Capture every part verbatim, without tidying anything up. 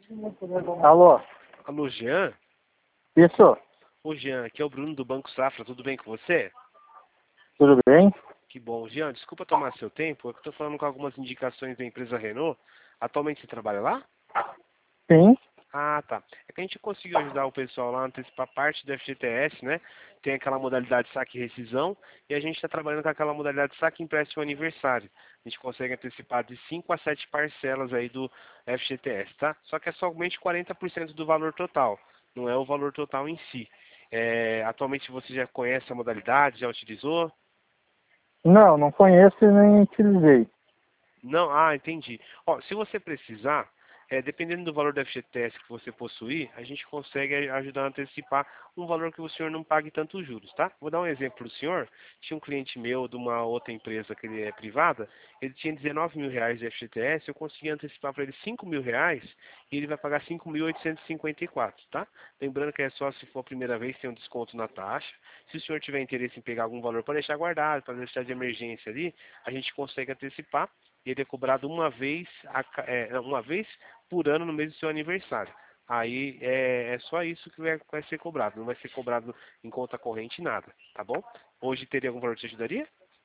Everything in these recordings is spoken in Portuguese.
Alô? Alô, Jean? Isso? Ô, Jean, aqui é o Bruno do Banco Safra, tudo bem com você? Tudo bem? Que bom. Jean, desculpa tomar seu tempo, é que eu estou falando com algumas indicações da empresa Renault. Atualmente você trabalha lá? Sim. Ah, tá. É que a gente conseguiu ajudar o pessoal lá a antecipar parte do F G T S, né? Tem aquela modalidade saque e rescisão, e a gente está trabalhando com aquela modalidade saque e empréstimo aniversário. A gente consegue antecipar de cinco a sete parcelas aí do F G T S, tá? Só que é somente quarenta por cento do valor total, não é o valor total em si. É, atualmente você já conhece a modalidade, já utilizou? Não, não conheço e nem utilizei. Não, ah, entendi. Ó, se você precisar, é, dependendo do valor do F G T S que você possuir, a gente consegue ajudar a antecipar um valor que o senhor não pague tantos juros, tá? Vou dar um exemplo para o senhor. Tinha um cliente meu de uma outra empresa que ele é privada, ele tinha dezenove mil reais de F G T S, eu consegui antecipar para ele cinco mil reais e ele vai pagar cinco mil oitocentos e cinquenta e quatro, tá? Lembrando que é só se for a primeira vez, tem um desconto na taxa. Se o senhor tiver interesse em pegar algum valor para deixar guardado, para deixar de emergência ali, a gente consegue antecipar. Ele é cobrado uma vez, a, é, uma vez por ano no mês do seu aniversário. Aí é, é só isso que vai, vai ser cobrado. Não vai ser cobrado em conta corrente nada, tá bom? Hoje teria algum valor que te ajudaria?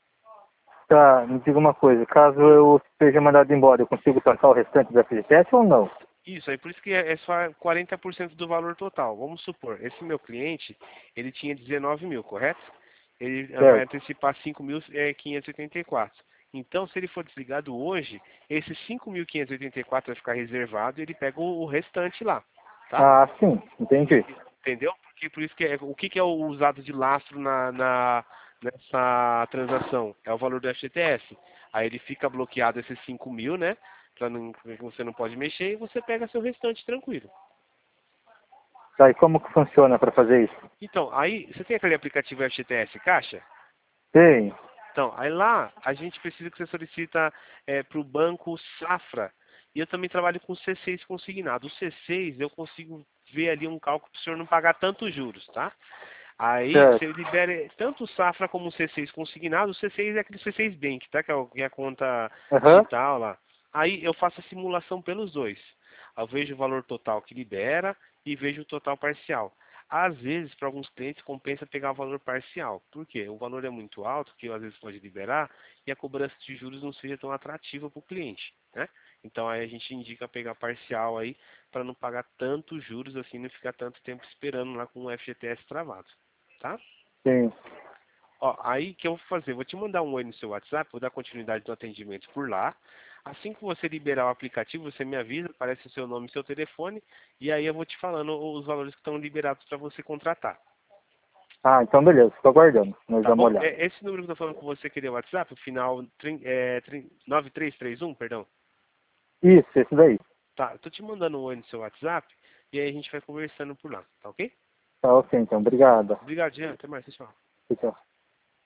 Tá, me diga uma coisa. Caso eu seja mandado embora, eu consigo taxar o restante da F G T S ou não? Isso, aí por isso que é, é só quarenta por cento do valor total. Vamos supor, esse meu cliente, ele tinha dezenove mil, correto? Ele vai Certo. antecipar cinco mil quinhentos e oitenta e quatro. Então, se ele for desligado hoje, esses cinco mil quinhentos e oitenta e quatro vai ficar reservado e ele pega o, o restante lá, tá? Ah, sim. Entendi. Entendeu? Porque por isso que é, o que, que é o usado de lastro na, na- nessa transação? É o valor do F G T S. Aí ele fica bloqueado esses cinco mil, né? Pra não, que você não pode mexer e você pega seu restante tranquilo. Tá, e como que funciona para fazer isso? Então, aí você tem aquele aplicativo F G T S Caixa? Tem. Então, aí lá a gente precisa que você solicita para o banco Safra. E eu também trabalho com C seis consignado. O C seis eu consigo ver ali um cálculo para o senhor não pagar tantos juros, tá? Aí você Certo. libera tanto o Safra como o C seis consignado. O C seis é aquele C seis Bank, tá? Que é o- que é a conta Aham. digital lá. Aí eu faço a simulação pelos dois. Eu vejo o valor total que libera e vejo o total parcial. Às vezes, para alguns clientes, compensa pegar o valor parcial. Por quê? O valor é muito alto, que às vezes pode liberar, e a cobrança de juros não seja tão atrativa para o cliente, né? Então aí a gente indica pegar parcial aí, para não pagar tantos juros assim, não ficar tanto tempo esperando lá com o F G T S travado, tá? Sim. Ó, aí que eu vou fazer, vou te mandar um oi no seu WhatsApp, vou dar continuidade no atendimento por lá. Assim que você liberar o aplicativo, você me avisa, aparece o seu nome e seu telefone, e aí eu vou te falando os valores que estão liberados para você contratar. Ah, então beleza. Fico aguardando. Nós Tá damos uma bom? olhada. É, esse número que eu tô falando com você, que é o WhatsApp, o final trin- é, trin- nove três três um, perdão. Isso, esse daí. Tá, eu tô te mandando um oi no seu WhatsApp, e aí a gente vai conversando por lá, tá ok? Tá ok, então. Obrigado. Obrigado, Jean. Até mais, pessoal. Tchau.